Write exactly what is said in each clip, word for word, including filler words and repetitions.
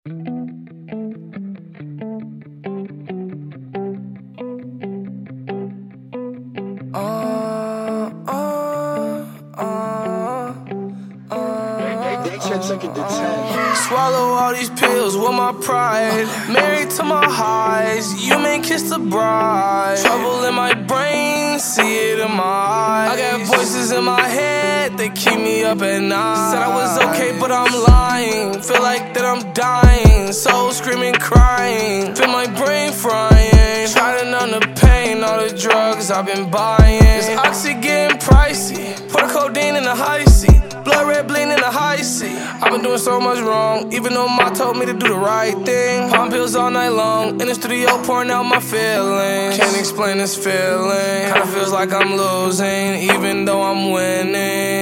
Uh, uh, uh, uh, They should take it to ten. Swallow all these pills with my pride. Married to my highs, you may kiss the bride. Trouble in my brain, see it in my eyes. I got voices in my head, they keep me up at night. Said I was okay, but I'm lying. Feel like that I'm dying, soul screaming, crying. Feel my brain frying, trying to numb the pain. All the drugs I've been buying. This oxy getting pricey. Put a codeine in the high seat. Blood red bleeding in the high seat. I've been doing so much wrong, even though Ma told me to do the right thing. Palm pills all night long, in the studio pouring out my feelings. Can't explain this feeling, kinda feels like I'm losing, even though I'm winning.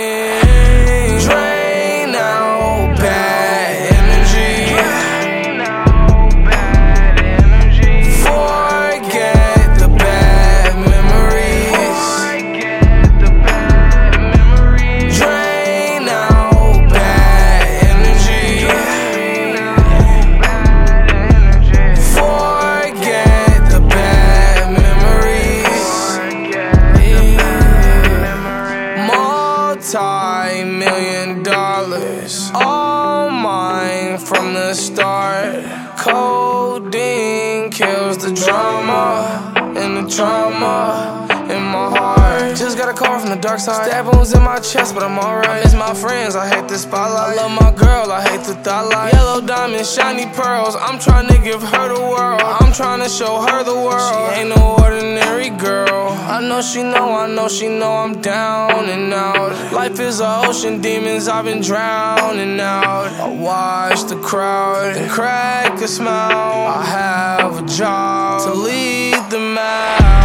Drain out bad energy. Forget the bad memories. Drain out bad energy. Forget the bad memories. Multi-million dollars, all mine from the start. Codeine kills the drama and the trauma in my heart. Just got a call from the dark side. Stab wounds in my chest, but I'm alright. I miss my friends, I hate the spotlight. I love my girl, I hate the thought light. Yellow diamonds, shiny pearls. I'm trying to give her the world. I'm trying to show her the world. She ain't no ordinary girl. I know she know, I know she know I'm down and out. Life is an ocean, demons I've been drowning out. I watch the crowd and crack a smile. I have a job to lead them out.